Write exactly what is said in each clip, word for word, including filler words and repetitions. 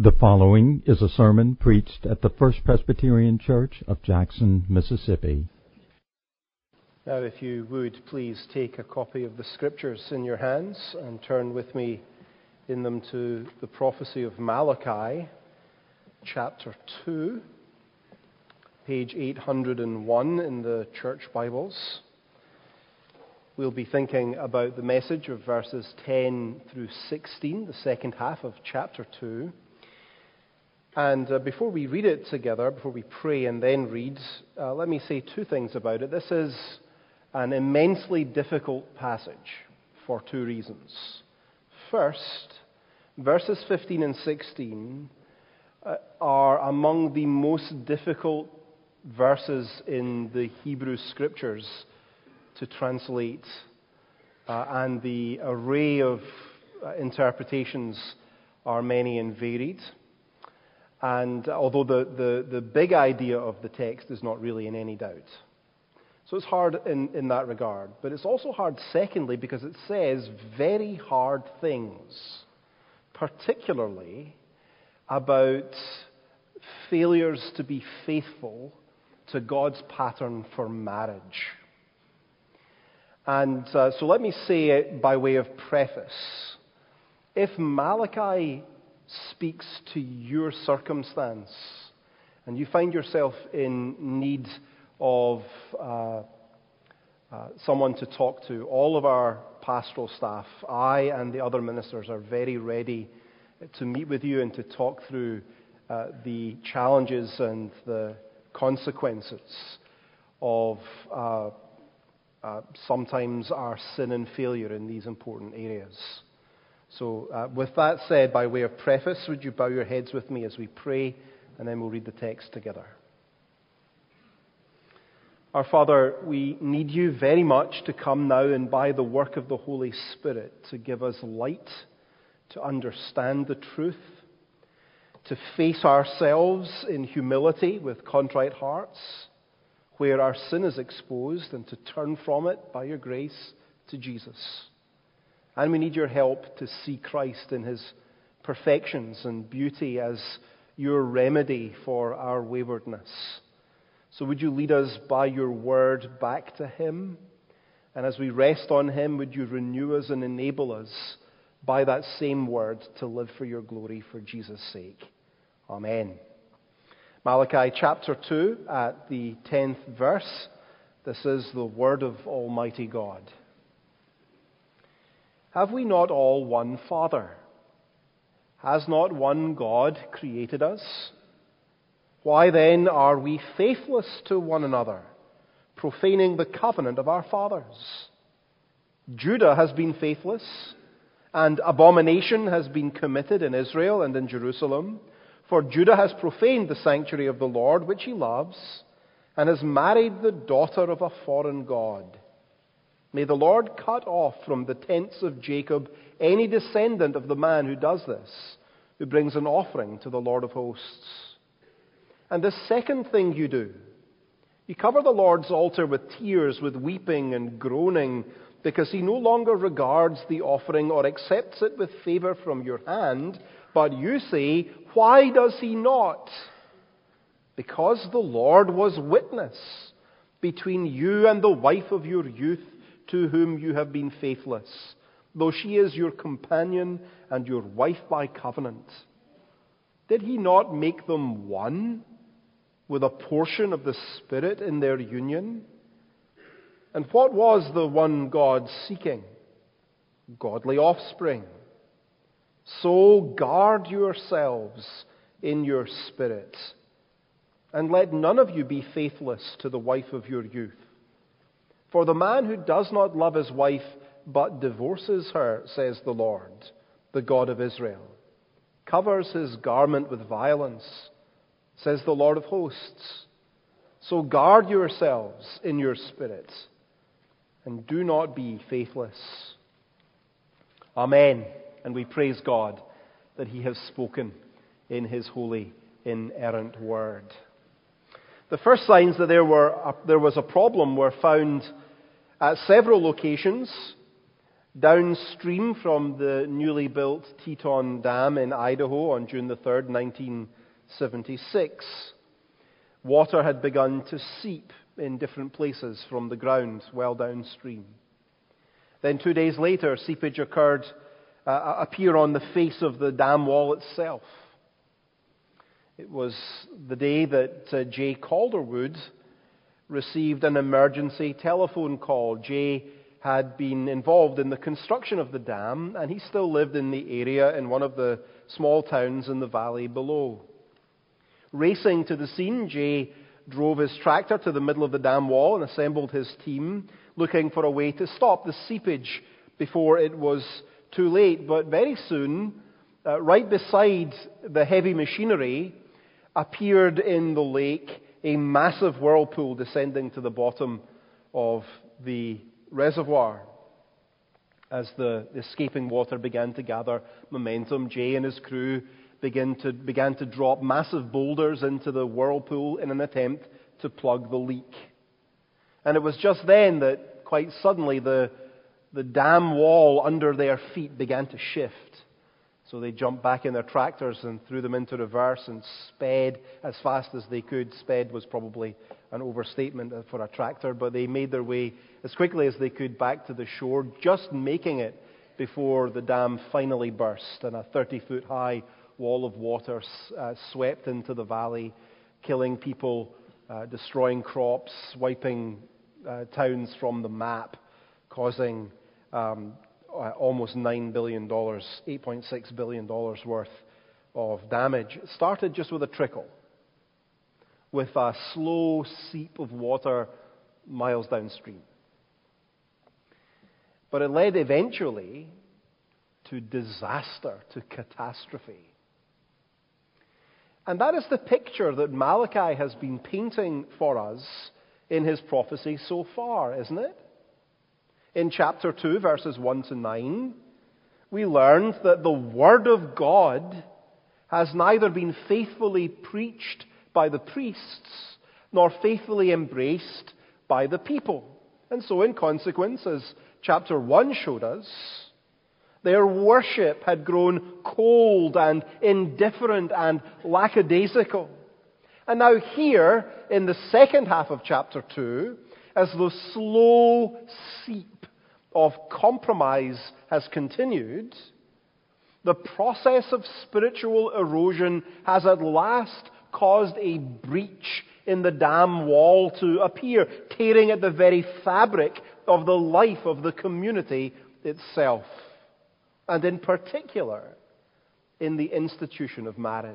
The following is a sermon preached at the First Presbyterian Church of Jackson, Mississippi. Now, if you would please take a copy of the Scriptures in your hands and turn with me in them to the prophecy of Malachi, chapter two, page eight hundred one in the Church Bibles. We'll be thinking about the message of verses ten through sixteen, the second half of chapter two. And uh, before we read it together, before we pray and then read, uh, let me say two things about it. This is an immensely difficult passage for two reasons. First, verses fifteen and sixteen uh, are among the most difficult verses in the Hebrew Scriptures to translate, uh, and the array of uh, interpretations are many and varied. And although the, the, the big idea of the text is not really in any doubt. So it's hard in, in that regard. But it's also hard, secondly, because it says very hard things, particularly about failures to be faithful to God's pattern for marriage. And uh, so let me say it by way of preface. If Malachi speaks to your circumstance and you find yourself in need of uh, uh, someone to talk to, all of our pastoral staff, I and the other ministers are very ready to meet with you and to talk through uh, the challenges and the consequences of uh, uh, sometimes our sin and failure in these important areas. So uh, with that said, by way of preface, would you bow your heads with me as we pray, and then we'll read the text together. Our Father, we need you very much to come now and by the work of the Holy Spirit to give us light, to understand the truth, to face ourselves in humility with contrite hearts, where our sin is exposed, and to turn from it by your grace to Jesus. And we need your help to see Christ in his perfections and beauty as your remedy for our waywardness. So would you lead us by your word back to him? And as we rest on him, would you renew us and enable us by that same word to live for your glory for Jesus' sake. Amen. Malachi chapter two at the tenth verse. This is the word of Almighty God. Have we not all one Father? Has not one God created us? Why then are we faithless to one another, profaning the covenant of our fathers? Judah has been faithless, and abomination has been committed in Israel and in Jerusalem. For Judah has profaned the sanctuary of the Lord, which he loves, and has married the daughter of a foreign god. May the Lord cut off from the tents of Jacob any descendant of the man who does this, who brings an offering to the Lord of hosts. And the second thing you do, you cover the Lord's altar with tears, with weeping and groaning, because he no longer regards the offering or accepts it with favor from your hand. But you say, why does he not? Because the Lord was witness between you and the wife of your youth, to whom you have been faithless, though she is your companion and your wife by covenant. Did he not make them one with a portion of the Spirit in their union? And what was the one God seeking? Godly offspring. So guard yourselves in your spirit, and let none of you be faithless to the wife of your youth. For the man who does not love his wife but divorces her, says the Lord, the God of Israel, covers his garment with violence, says the Lord of hosts. So guard yourselves in your spirit, and do not be faithless. Amen. And we praise God that he has spoken in his holy, inerrant word. The first signs that there were there was a problem were found at several locations Downstream from the newly built Teton Dam in Idaho on June the third, nineteen seventy-six, water had begun to seep in different places from the ground well downstream. Then two days later, seepage occurred, uh, appear on the face of the dam wall itself. It was the day that uh, Jay Calderwood received an emergency telephone call. Jay had been involved in the construction of the dam, and he still lived in the area in one of the small towns in the valley below. Racing to the scene, Jay drove his tractor to the middle of the dam wall and assembled his team, looking for a way to stop the seepage before it was too late. But very soon, uh, right beside the heavy machinery, appeared in the lake a massive whirlpool descending to the bottom of the reservoir. As the escaping water began to gather momentum, Jay and his crew began to, began to drop massive boulders into the whirlpool in an attempt to plug the leak. And it was just then that, quite suddenly, the, the dam wall under their feet began to shift. So they jumped back in their tractors and threw them into reverse and sped as fast as they could. Sped was probably an overstatement for a tractor, but they made their way as quickly as they could back to the shore, just making it before the dam finally burst and a thirty-foot high wall of water uh, swept into the valley, killing people, uh, destroying crops, wiping uh, towns from the map, causing um, almost nine billion dollars, eight point six billion dollars worth of damage. It started just with a trickle, with a slow seep of water miles downstream. But it led eventually to disaster, to catastrophe. And that is the picture that Malachi has been painting for us in his prophecy so far, isn't it? In chapter two, verses one to nine, we learned that the Word of God has neither been faithfully preached by the priests nor faithfully embraced by the people. And so, in consequence, as chapter one showed us, their worship had grown cold and indifferent and lackadaisical. And now here, in the second half of chapter two, as the slow seep of compromise has continued, the process of spiritual erosion has at last caused a breach in the dam wall to appear, tearing at the very fabric of the life of the community itself, and in particular, in the institution of marriage.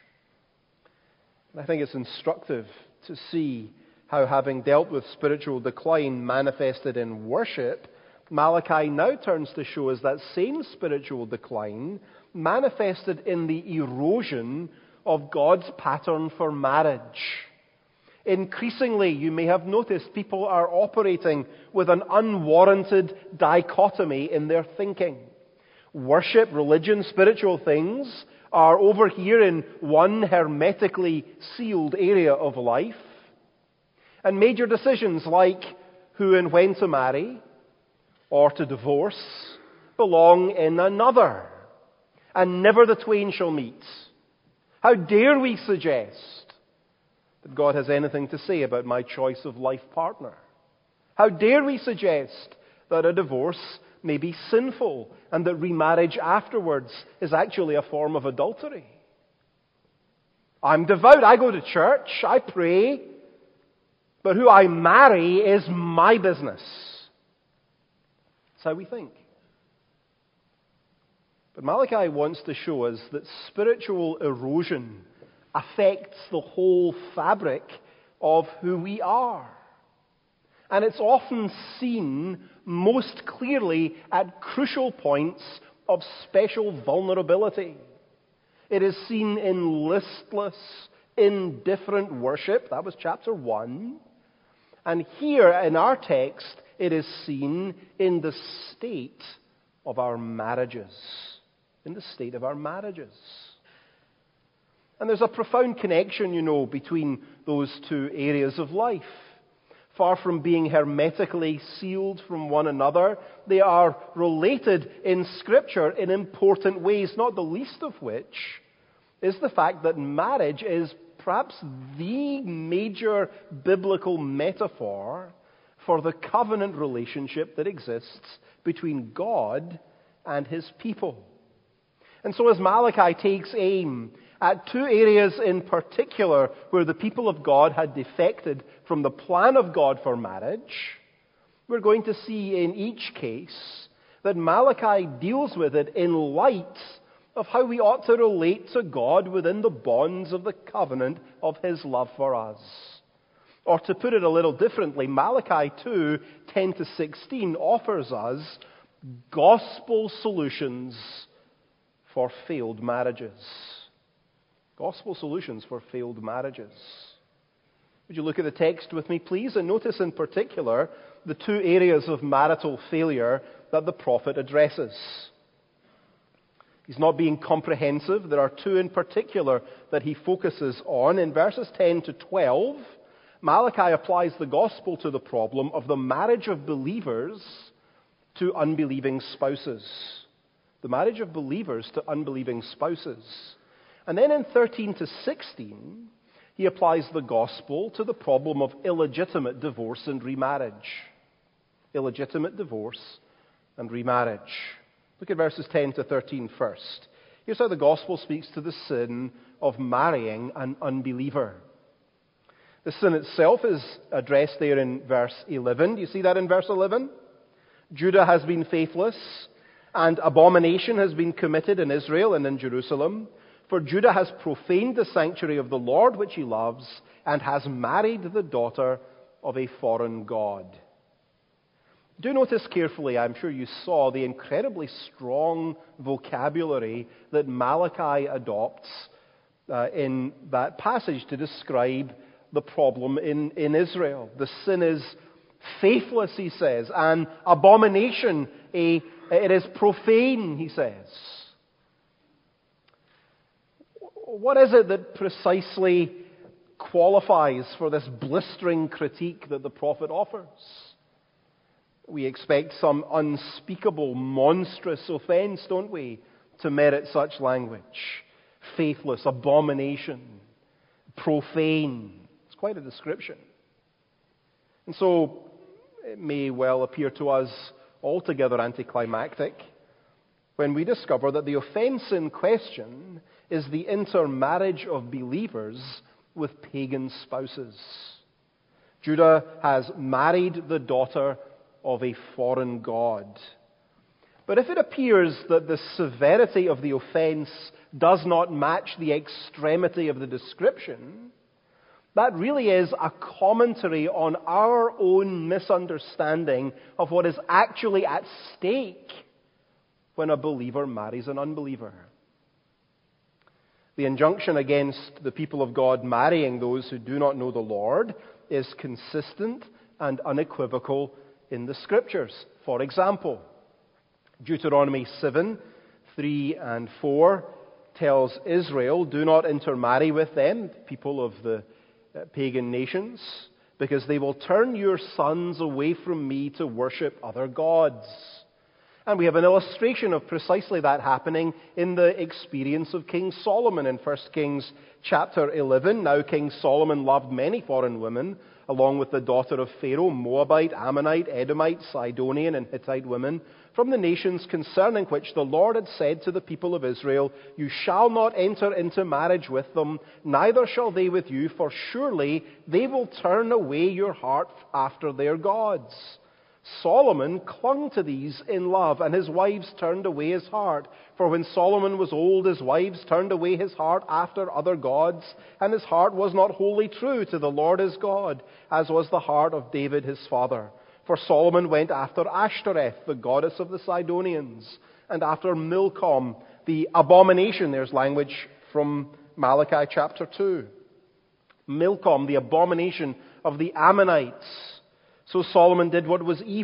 And I think it's instructive to see how, having dealt with spiritual decline manifested in worship, Malachi now turns to show us that same spiritual decline manifested in the erosion of God's pattern for marriage. Increasingly, you may have noticed, people are operating with an unwarranted dichotomy in their thinking. Worship, religion, spiritual things are over here in one hermetically sealed area of life. And major decisions like who and when to marry or to divorce belong in another. And never the twain shall meet. How dare we suggest that God has anything to say about my choice of life partner? How dare we suggest that a divorce may be sinful and that remarriage afterwards is actually a form of adultery? I'm devout, I go to church, I pray, but who I marry is my business. That's how we think. But Malachi wants to show us that spiritual erosion affects the whole fabric of who we are. And it's often seen most clearly at crucial points of special vulnerability. It is seen in listless, indifferent worship. That was chapter one. And here in our text, it is seen in the state of our marriages. In the state of our marriages. And there's a profound connection, you know, between those two areas of life. Far from being hermetically sealed from one another, they are related in Scripture in important ways, not the least of which is the fact that marriage is perhaps the major biblical metaphor for the covenant relationship that exists between God and His people. And so as Malachi takes aim at two areas in particular where the people of God had defected from the plan of God for marriage, we're going to see in each case that Malachi deals with it in light of how we ought to relate to God within the bonds of the covenant of His love for us. Or to put it a little differently, Malachi two, ten to sixteen offers us gospel solutions for failed marriages. Gospel solutions for failed marriages. Would you look at the text with me, please, and notice in particular the two areas of marital failure that the prophet addresses. He's not being comprehensive. There are two in particular that he focuses on. In verses ten to twelve, Malachi applies the gospel to the problem of the marriage of believers to unbelieving spouses. The marriage of believers to unbelieving spouses. And then in thirteen to sixteen, he applies the gospel to the problem of illegitimate divorce and remarriage. Illegitimate divorce and remarriage. Look at verses ten to thirteen first. Here's how the gospel speaks to the sin of marrying an unbeliever. The sin itself is addressed there in verse eleven. Do you see that in verse eleven? Judah has been faithless, and abomination has been committed in Israel and in Jerusalem. For Judah has profaned the sanctuary of the Lord which he loves, and has married the daughter of a foreign god. Do notice carefully, I'm sure you saw, the incredibly strong vocabulary that Malachi adopts uh, in that passage to describe the problem in, in Israel. The sin is faithless, he says, and abomination, a, it is profane, he says. What is it that precisely qualifies for this blistering critique that the prophet offers? We expect some unspeakable, monstrous offense, don't we, to merit such language. Faithless, abomination, profane. It's quite a description. And so, it may well appear to us altogether anticlimactic when we discover that the offense in question is the intermarriage of believers with pagan spouses. Judah has married the daughter of a foreign god. But if it appears that the severity of the offense does not match the extremity of the description, that really is a commentary on our own misunderstanding of what is actually at stake when a believer marries an unbeliever. The injunction against the people of God marrying those who do not know the Lord is consistent and unequivocal in the Scriptures. For example, Deuteronomy seven, three and four tells Israel, do not intermarry with them, people of the pagan nations, because they will turn your sons away from me to worship other gods. And we have an illustration of precisely that happening in the experience of King Solomon in First Kings chapter eleven. Now King Solomon loved many foreign women, along with the daughter of Pharaoh, Moabite, Ammonite, Edomite, Sidonian, and Hittite women, from the nations concerning which the Lord had said to the people of Israel, you shall not enter into marriage with them, neither shall they with you, for surely they will turn away your heart after their gods. Solomon clung to these in love, and his wives turned away his heart. For when Solomon was old, his wives turned away his heart after other gods, and his heart was not wholly true to the Lord his God, as was the heart of David his father. For Solomon went after Ashtoreth, the goddess of the Sidonians, and after Milcom, the abomination. There's language from Malachi chapter two. Milcom, the abomination of the Ammonites. So Solomon did what was evil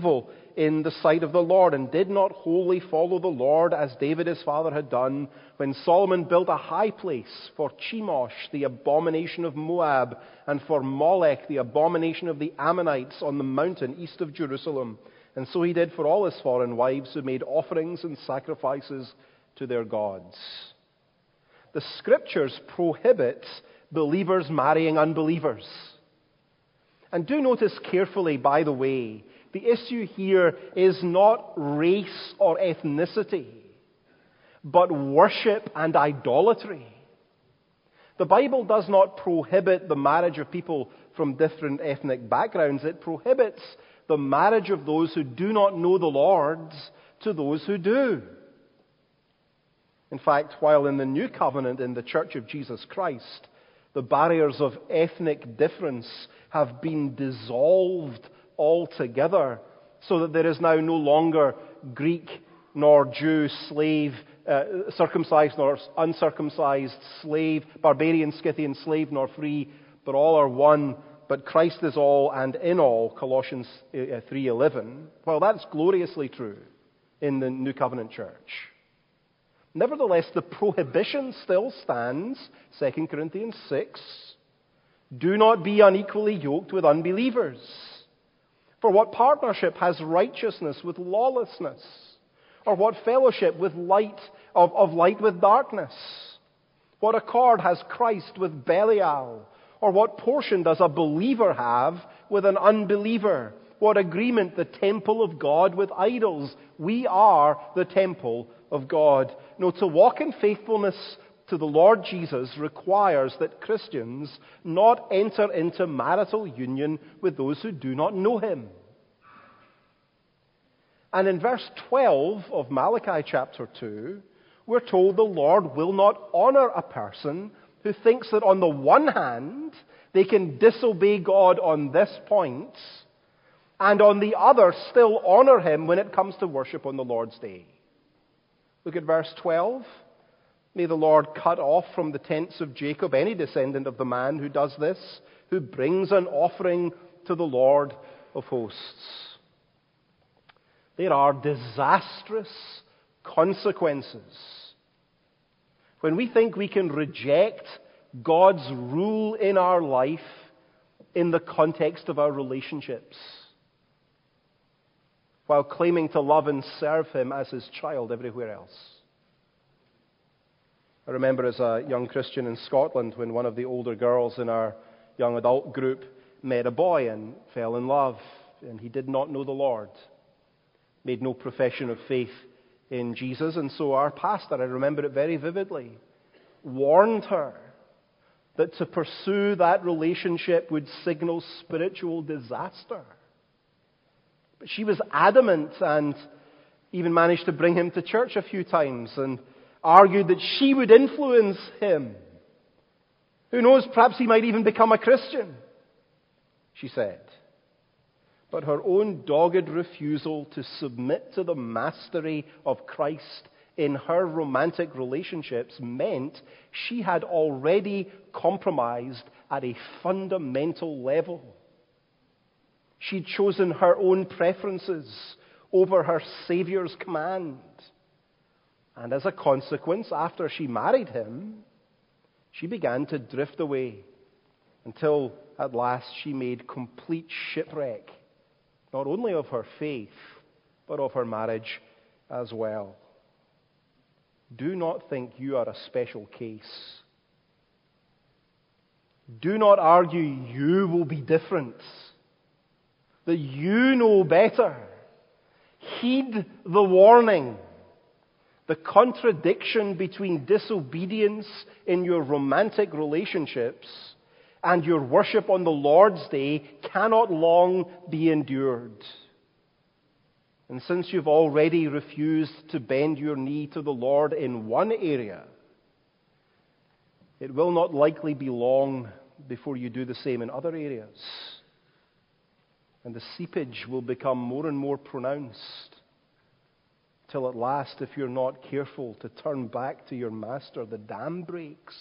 in the sight of the Lord, and did not wholly follow the Lord as David his father had done, when Solomon built a high place for Chemosh, the abomination of Moab, and for Molech, the abomination of the Ammonites, on the mountain east of Jerusalem. And so he did for all his foreign wives who made offerings and sacrifices to their gods. The Scriptures prohibit believers marrying unbelievers. And do notice carefully, by the way, the issue here is not race or ethnicity, but worship and idolatry. The Bible does not prohibit the marriage of people from different ethnic backgrounds. It prohibits the marriage of those who do not know the Lord to those who do. In fact, while in the New Covenant in the Church of Jesus Christ, the barriers of ethnic difference have been dissolved altogether, so that there is now no longer Greek nor Jew, slave, uh, circumcised nor uncircumcised, slave, barbarian, Scythian, slave nor free, but all are one. But Christ is all and in all, Colossians three eleven. Well, that's gloriously true in the New Covenant Church. Nevertheless, the prohibition still stands, Second Corinthians six. Do not be unequally yoked with unbelievers. For what partnership has righteousness with lawlessness? Or what fellowship with light of, of light with darkness? What accord has Christ with Belial? Or what portion does a believer have with an unbeliever? What agreement the temple of God with idols? We are the temple of God. No, to walk in faithfulness to the Lord Jesus requires that Christians not enter into marital union with those who do not know him. And in verse twelve of Malachi chapter two, we're told the Lord will not honor a person who thinks that on the one hand they can disobey God on this point, and on the other still honor him when it comes to worship on the Lord's day. Look at verse twelve. May the Lord cut off from the tents of Jacob any descendant of the man who does this, who brings an offering to the Lord of hosts. There are disastrous consequences when we think we can reject God's rule in our life in the context of our relationships, while claiming to love and serve him as his child everywhere else. I remember as a young Christian in Scotland when one of the older girls in our young adult group met a boy and fell in love, and he did not know the Lord, made no profession of faith in Jesus, and so our pastor, I remember it very vividly, warned her that to pursue that relationship would signal spiritual disaster. But she was adamant and even managed to bring him to church a few times and argued that she would influence him. Who knows, perhaps he might even become a Christian, she said. But her own dogged refusal to submit to the mastery of Christ in her romantic relationships meant she had already compromised at a fundamental level. She'd chosen her own preferences over her Savior's command. And as a consequence, after she married him, she began to drift away until at last she made complete shipwreck, not only of her faith, but of her marriage as well. Do not think you are a special case. Do not argue you will be different, that you know better. Heed the warning. The contradiction between disobedience in your romantic relationships and your worship on the Lord's day cannot long be endured. And since you've already refused to bend your knee to the Lord in one area, it will not likely be long before you do the same in other areas. And the seepage will become more and more pronounced, till at last, if you're not careful to turn back to your master, the dam breaks.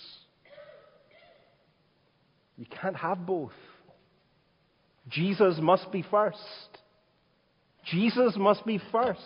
You can't have both. Jesus must be first. Jesus must be first.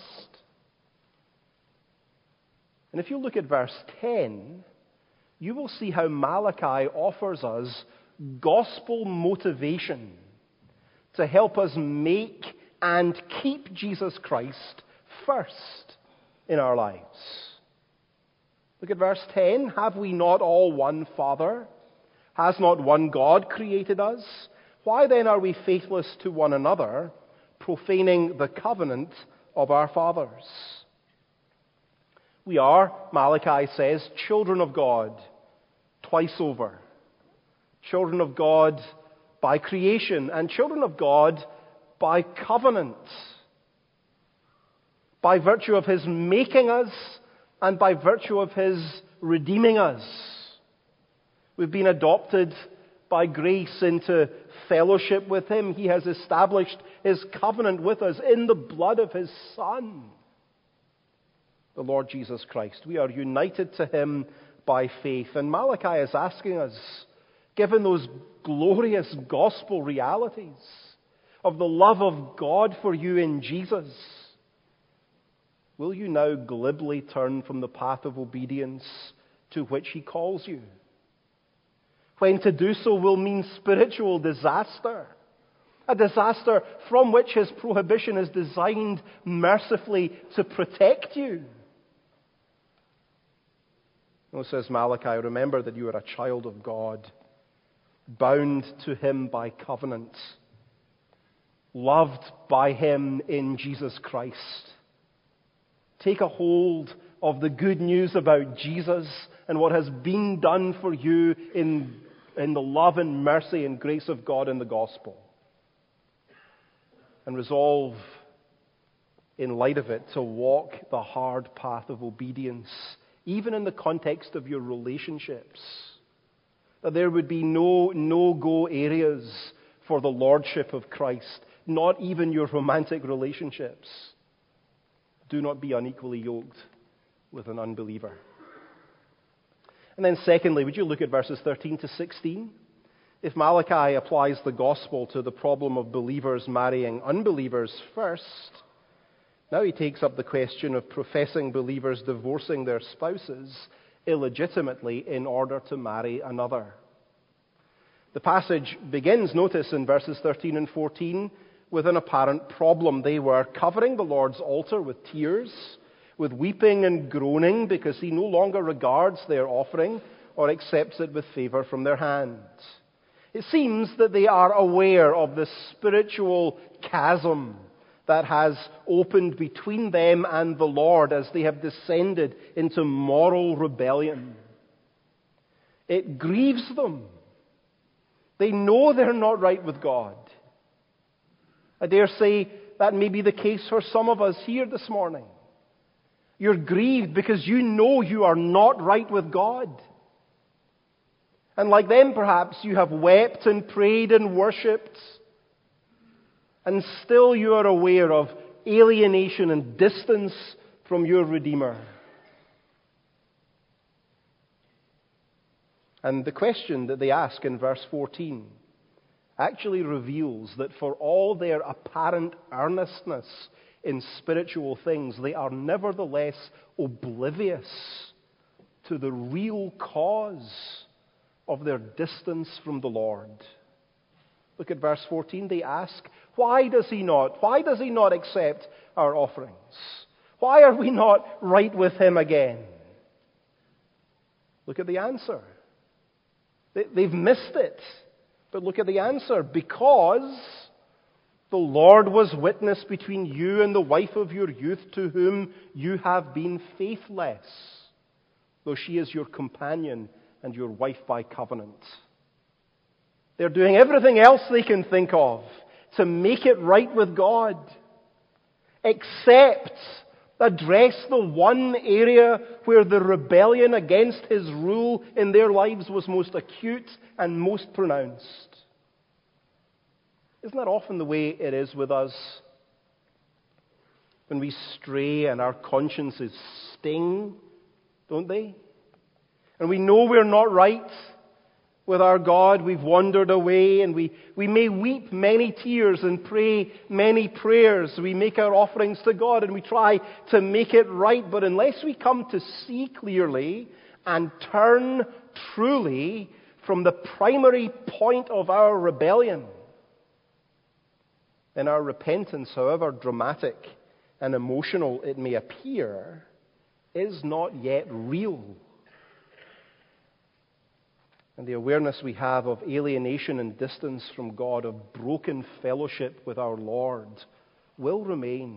And if you look at verse ten, you will see how Malachi offers us gospel motivation to help us make and keep Jesus Christ first in our lives. Look at verse ten. Have we not all one Father? Has not one God created us? Why then are we faithless to one another, profaning the covenant of our fathers? We are, Malachi says, children of God twice over. Children of God by creation and children of God by covenant. By virtue of His making us and by virtue of His redeeming us. We've been adopted by grace into fellowship with Him. He has established His covenant with us in the blood of His Son, the Lord Jesus Christ. We are united to Him by faith. And Malachi is asking us, given those glorious gospel realities of the love of God for you in Jesus, will you now glibly turn from the path of obedience to which He calls you? When to do so will mean spiritual disaster. A disaster from which His prohibition is designed mercifully to protect you. Oh, says Malachi, remember that you are a child of God, bound to Him by covenant, loved by Him in Jesus Christ. Take a hold of the good news about Jesus and what has been done for you in, in the love and mercy and grace of God in the gospel. And resolve, in light of it, to walk the hard path of obedience, even in the context of your relationships. That there would be no no-go areas for the lordship of Christ, not even your romantic relationships. Do not be unequally yoked with an unbeliever. And then secondly, would you look at verses thirteen to sixteen? If Malachi applies the gospel to the problem of believers marrying unbelievers first, now he takes up the question of professing believers divorcing their spouses illegitimately in order to marry another. The passage begins, notice, in verses thirteen and fourteen, with an apparent problem. They were covering the Lord's altar with tears, with weeping and groaning, because He no longer regards their offering or accepts it with favor from their hand. It seems that they are aware of the spiritual chasm that has opened between them and the Lord as they have descended into moral rebellion. It grieves them. They know they're not right with God. I dare say that may be the case for some of us here this morning. You're grieved because you know you are not right with God. And like them, perhaps, you have wept and prayed and worshipped, and still you are aware of alienation and distance from your Redeemer. And the question that they ask in verse fourteen actually reveals that for all their apparent earnestness in spiritual things, they are nevertheless oblivious to the real cause of their distance from the Lord. Look at verse fourteen. They ask, why does He not? Why does He not accept our offerings? Why are we not right with Him again? Look at the answer. They've missed it. But look at the answer. Because the Lord was witness between you and the wife of your youth, to whom you have been faithless, though she is your companion and your wife by covenant. They're doing everything else they can think of to make it right with God, except address the one area where the rebellion against His rule in their lives was most acute and most pronounced. Isn't that often the way it is with us? When we stray and our consciences sting, don't they? And we know we're not right, With our God, we've wandered away, and we, we may weep many tears and pray many prayers. We make our offerings to God and we try to make it right. But unless we come to see clearly and turn truly from the primary point of our rebellion, then our repentance, however dramatic and emotional it may appear, is not yet real. And the awareness we have of alienation and distance from God, of broken fellowship with our Lord, will remain.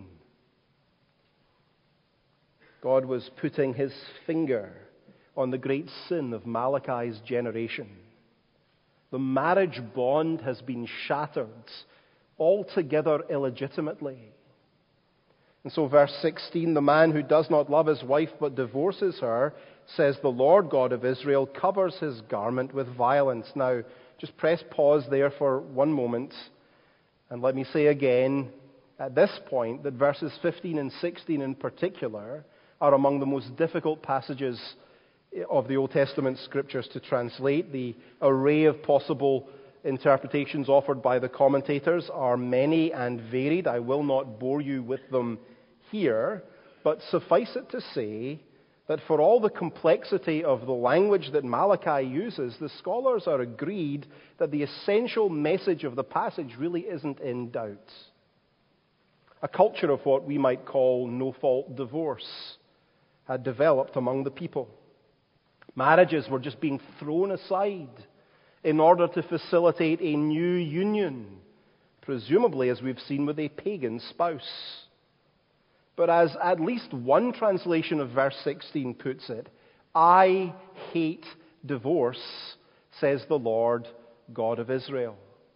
God was putting his finger on the great sin of Malachi's generation. The marriage bond has been shattered altogether illegitimately. And so verse sixteen, the man who does not love his wife but divorces her, says the Lord God of Israel, covers his garment with violence. Now, just press pause there for one moment. And let me say again, at this point, that verses fifteen and sixteen in particular are among the most difficult passages of the Old Testament scriptures to translate. The array of possible interpretations offered by the commentators are many and varied. I will not bore you with them here, but suffice it to say that for all the complexity of the language that Malachi uses, the scholars are agreed that the essential message of the passage really isn't in doubt. A culture of what we might call no-fault divorce had developed among the people. Marriages were just being thrown aside in order to facilitate a new union, presumably, as we've seen, with a pagan spouse. But as at least one translation of verse sixteen puts it, I hate divorce, says the Lord God of Israel.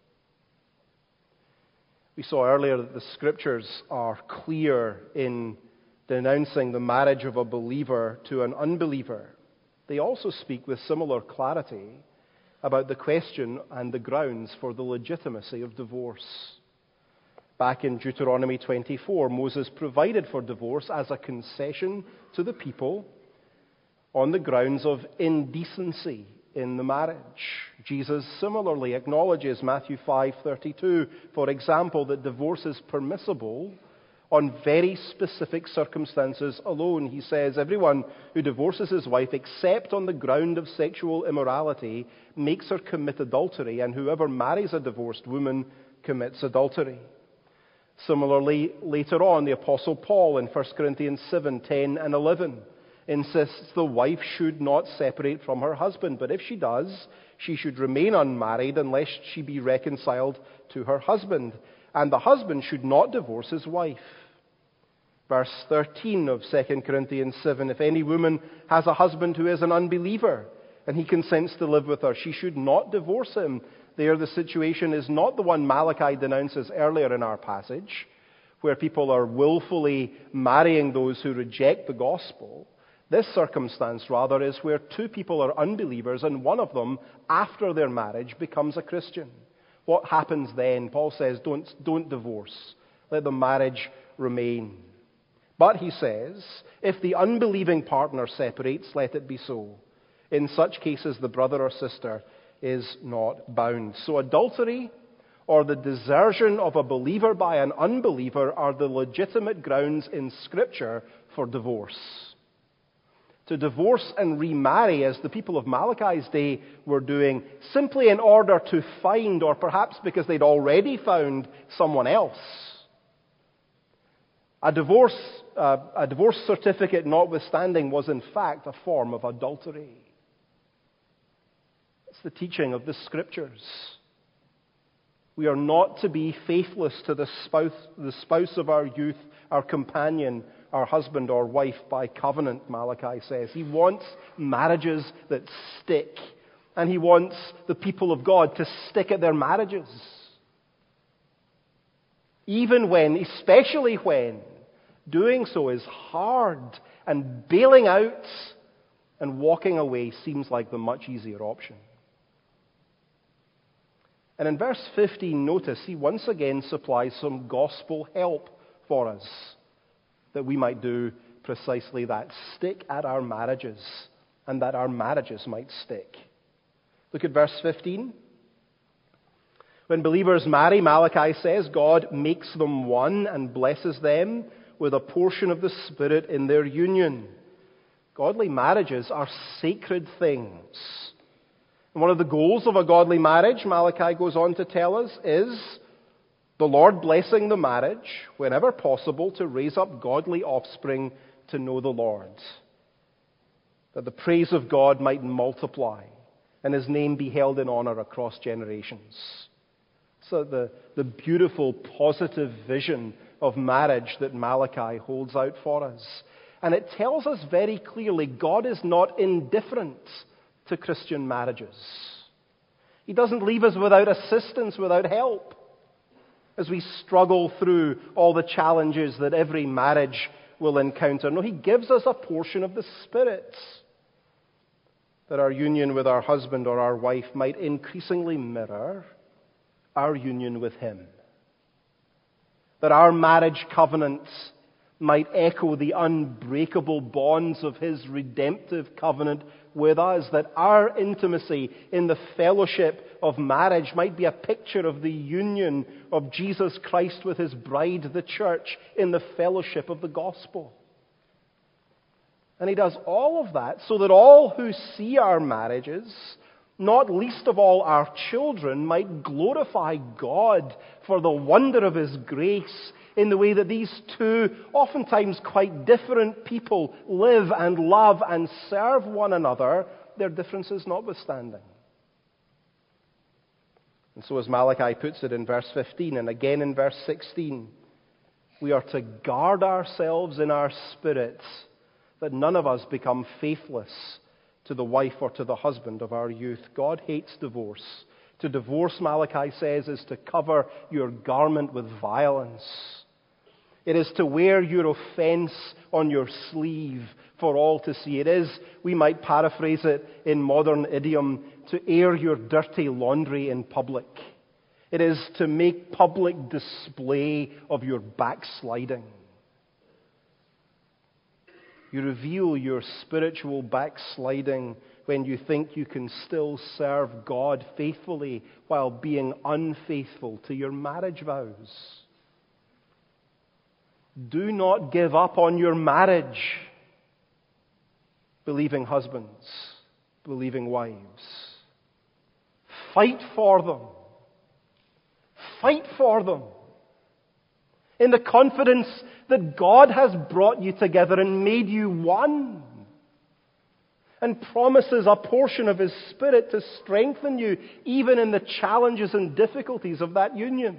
We saw earlier that the scriptures are clear in denouncing the marriage of a believer to an unbeliever. They also speak with similar clarity about the question and the grounds for the legitimacy of divorce. Back in Deuteronomy twenty-four, Moses provided for divorce as a concession to the people on the grounds of indecency in the marriage. Jesus similarly acknowledges Matthew five thirty-two, for example, that divorce is permissible on very specific circumstances alone. He says, everyone who divorces his wife except on the ground of sexual immorality makes her commit adultery, and whoever marries a divorced woman commits adultery. Similarly, later on, the Apostle Paul in First Corinthians seven, ten and eleven insists the wife should not separate from her husband, but if she does, she should remain unmarried unless she be reconciled to her husband, and the husband should not divorce his wife. Verse thirteen of Second Corinthians seven, if any woman has a husband who is an unbeliever and he consents to live with her, she should not divorce him. There the situation is not the one Malachi denounces earlier in our passage, where people are willfully marrying those who reject the gospel. This circumstance, rather, is where two people are unbelievers and one of them, after their marriage, becomes a Christian. What happens then? Paul says, don't, don't divorce. Let the marriage remain. But he says, if the unbelieving partner separates, let it be so. In such cases, the brother or sister is not bound. So adultery or the desertion of a believer by an unbeliever are the legitimate grounds in Scripture for divorce. To divorce and remarry, as the people of Malachi's day were doing, simply in order to find, or perhaps because they'd already found, someone else. A divorce, uh, a divorce certificate notwithstanding, was in fact a form of adultery. It's the teaching of the Scriptures. We are not to be faithless to the spouse, the spouse of our youth, our companion, our husband or wife by covenant, Malachi says. He wants marriages that stick. And he wants the people of God to stick at their marriages. Even when, especially when, doing so is hard and bailing out and walking away seems like the much easier option. And in verse fifteen, notice, he once again supplies some gospel help for us that we might do precisely that, stick at our marriages, and that our marriages might stick. Look at verse fifteen. When believers marry, Malachi says, God makes them one and blesses them with a portion of the Spirit in their union. Godly marriages are sacred things. And one of the goals of a godly marriage, Malachi goes on to tell us, is the Lord blessing the marriage, whenever possible, to raise up godly offspring to know the Lord, that the praise of God might multiply and His name be held in honor across generations. So the, the beautiful, positive vision of marriage that Malachi holds out for us. And it tells us very clearly God is not indifferent to Christian marriages. He doesn't leave us without assistance, without help, as we struggle through all the challenges that every marriage will encounter. No, He gives us a portion of the Spirit, that our union with our husband or our wife might increasingly mirror our union with Him. That our marriage covenant might echo the unbreakable bonds of His redemptive covenant with us. That our intimacy in the fellowship of marriage might be a picture of the union of Jesus Christ with His bride, the church, in the fellowship of the gospel. And He does all of that so that all who see our marriages, not least of all our children, might glorify God for the wonder of His grace in the way that these two, oftentimes quite different people, live and love and serve one another, their differences notwithstanding. And so as Malachi puts it in verse fifteen and again in verse sixteen, we are to guard ourselves in our spirits that none of us become faithless to the wife or to the husband of our youth. God hates divorce. To divorce, Malachi says, is to cover your garment with violence. It is to wear your offense on your sleeve for all to see. It is, we might paraphrase it in modern idiom, to air your dirty laundry in public. It is to make public display of your backsliding. You reveal your spiritual backsliding when you think you can still serve God faithfully while being unfaithful to your marriage vows. Do not give up on your marriage, believing husbands, believing wives. Fight for them. Fight for them. In the confidence that God has brought you together and made you one, and promises a portion of His Spirit to strengthen you even in the challenges and difficulties of that union.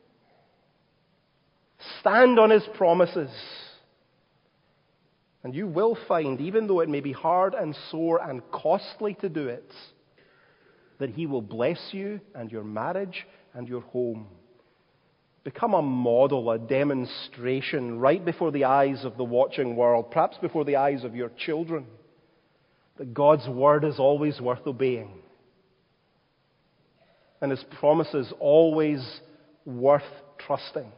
Stand on His promises, and you will find, even though it may be hard and sore and costly to do it, that He will bless you and your marriage and your home. Become a model, a demonstration right before the eyes of the watching world, perhaps before the eyes of your children, that God's word is always worth obeying, and His promises always worth trusting.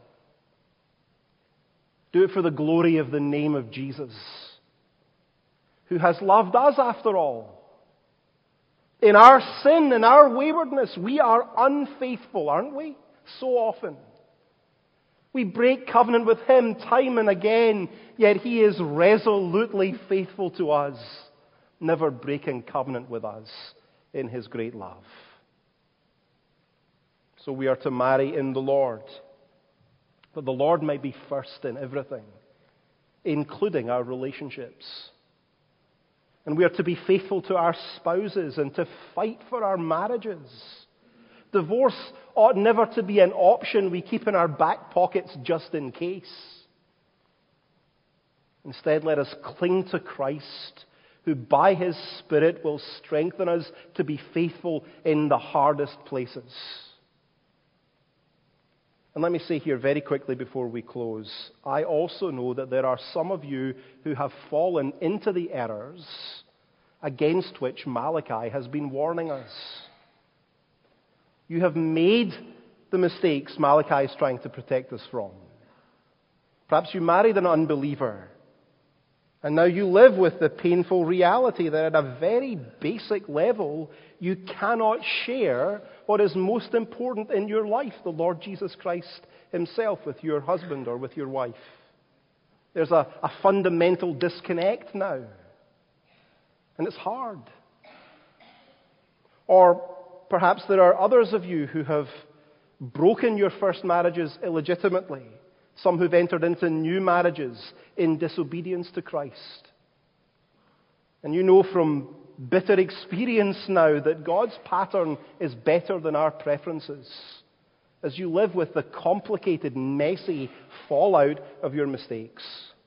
Do it for the glory of the name of Jesus, who has loved us after all. In our sin, in our waywardness, we are unfaithful, aren't we? So often. We break covenant with Him time and again, yet He is resolutely faithful to us, never breaking covenant with us in His great love. So we are to marry in the Lord, that the Lord might be first in everything, including our relationships. And we are to be faithful to our spouses and to fight for our marriages. Divorce ought never to be an option we keep in our back pockets just in case. Instead, let us cling to Christ, who by His Spirit will strengthen us to be faithful in the hardest places. And let me say here very quickly before we close, I also know that there are some of you who have fallen into the errors against which Malachi has been warning us. You have made the mistakes Malachi is trying to protect us from. Perhaps you married an unbeliever, And now you live with the painful reality that at a very basic level, you cannot share what is most important in your life, the Lord Jesus Christ himself, with your husband or with your wife. There's a, a fundamental disconnect now. And it's hard. Or perhaps there are others of you who have broken your first marriages illegitimately. Some who've entered into new marriages in disobedience to Christ. And you know from bitter experience now that God's pattern is better than our preferences. As you live with the complicated, messy fallout of your mistakes.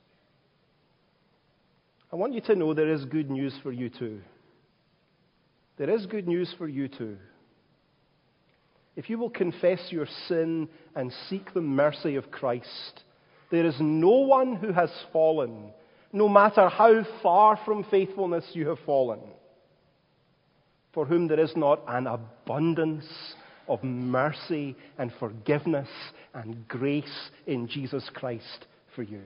I want you to know there is good news for you too. There is good news for you too. If you will confess your sin and seek the mercy of Christ, there is no one who has fallen, no matter how far from faithfulness you have fallen, for whom there is not an abundance of mercy and forgiveness and grace in Jesus Christ for you.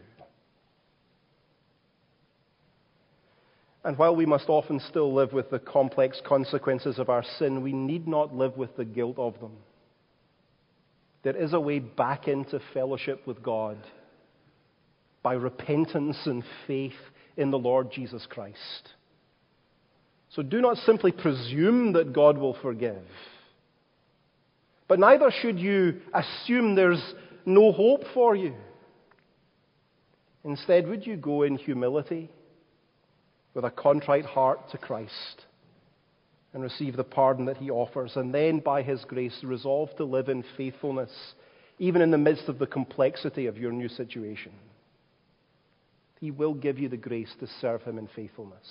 And while we must often still live with the complex consequences of our sin, we need not live with the guilt of them. There is a way back into fellowship with God by repentance and faith in the Lord Jesus Christ. So do not simply presume that God will forgive. But neither should you assume there's no hope for you. Instead, would you go in humility with a contrite heart to Christ and receive the pardon that he offers, and then by his grace resolve to live in faithfulness even in the midst of the complexity of your new situation. He will give you the grace to serve him in faithfulness.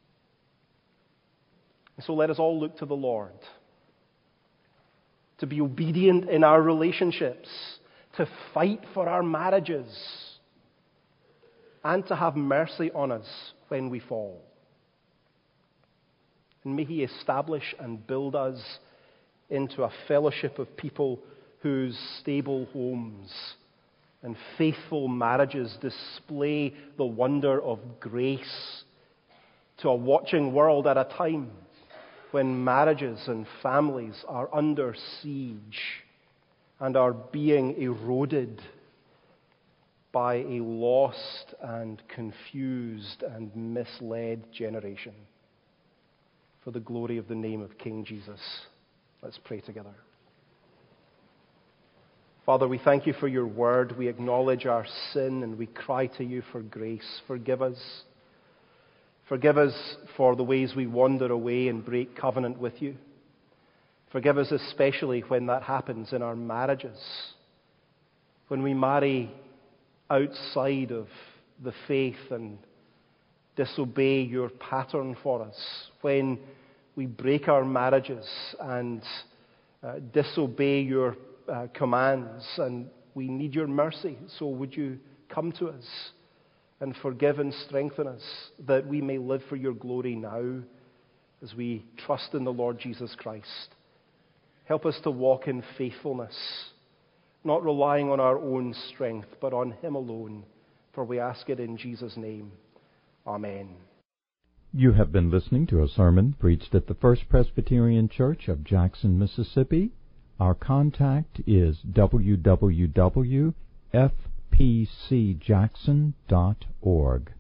And so let us all look to the Lord to be obedient in our relationships, to fight for our marriages, and to have mercy on us when we fall. And may he establish and build us into a fellowship of people whose stable homes and faithful marriages display the wonder of grace to a watching world at a time when marriages and families are under siege and are being eroded by a lost and confused and misled generation. For the glory of the name of King Jesus, let's pray together. Father, we thank you for your word. We acknowledge our sin and we cry to you for grace. Forgive us. Forgive us for the ways we wander away and break covenant with you. Forgive us especially when that happens in our marriages. When we marry outside of the faith and disobey your pattern for us. When we break our marriages and uh, disobey your uh, commands, and we need your mercy. So would you come to us and forgive and strengthen us that we may live for your glory now as we trust in the Lord Jesus Christ. Help us to walk in faithfulness, not relying on our own strength, but on him alone. For we ask it in Jesus' name. Amen. You have been listening to a sermon preached at the First Presbyterian Church of Jackson, Mississippi. Our contact is w w w dot f p c jackson dot org.